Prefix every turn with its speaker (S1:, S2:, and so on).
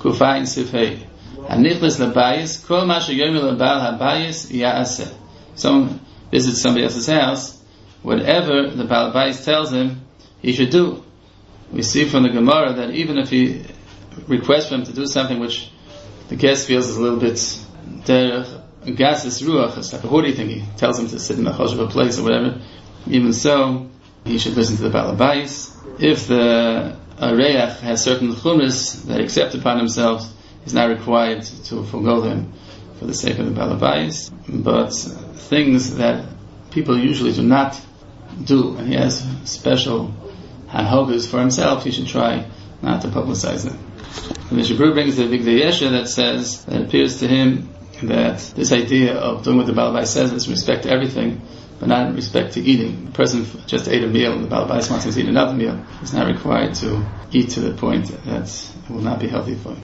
S1: Kufayin Sifhei. Hanichlis labayis, kol ma sheyomer labal habayis ya'aseh. Someone visits somebody else's house, whatever the Baal Bayis tells him, he should do. We see from the Gemara that even if he requests for him to do something which the guest feels is a little bit derech gases ruach, it's like a haughty thing, he tells him to sit in a choshev place or whatever, even so, he should listen to the Baal Bayis. If the Areach has certain chumras that he accepts upon himself, he's not required to forego them for the sake of the Baal Bayis. But things that people usually do not do, and he has special hanhogas for himself, he should try not to publicize them. And the Shibru brings the Bigdei Yesha that says that it appears to him that this idea of doing what the Baal Bayis says is respect to everything, but not in respect to eating. The person just ate a meal, and the Baal Bayis wants him to eat another meal. He's not required to eat to the point that it will not be healthy for him.